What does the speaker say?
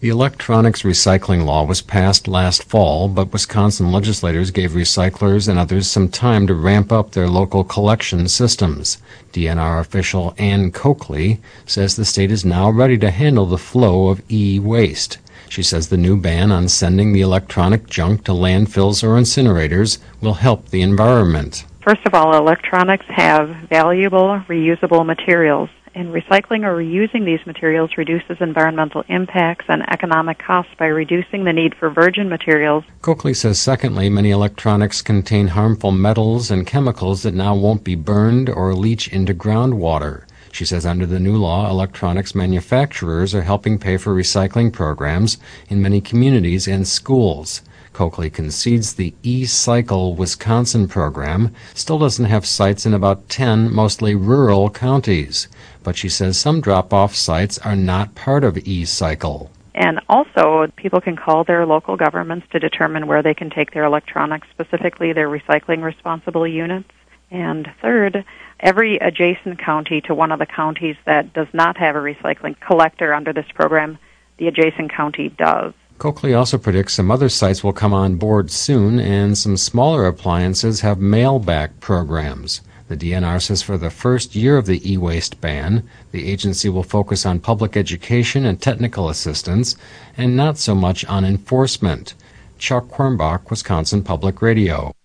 The electronics recycling law was passed last fall, but Wisconsin legislators gave recyclers and others some time to ramp up their local collection systems. DNR official Ann Coakley says the state is now ready to handle the flow of e-waste. She says the new ban on sending the electronic junk to landfills or incinerators will help the environment. First of all, electronics have valuable, reusable materials, and recycling or reusing these materials reduces environmental impacts and economic costs by reducing the need for virgin materials. Coakley says, secondly, many electronics contain harmful metals and chemicals that now won't be burned or leach into groundwater. She says under the new law, electronics manufacturers are helping pay for recycling programs in many communities and schools. Coakley concedes the eCycle Wisconsin program still doesn't have sites in about 10 mostly rural counties, but she says some drop-off sites are not part of eCycle. And also, people can call their local governments to determine where they can take their electronics, specifically their recycling responsible units. And third, every adjacent county to one of the counties that does not have a recycling collector under this program, the adjacent county does. Coakley also predicts some other sites will come on board soon, and some smaller appliances have mail-back programs. The DNR says for the first year of the e-waste ban, the agency will focus on public education and technical assistance, and not so much on enforcement. Chuck Quirmbach, Wisconsin Public Radio.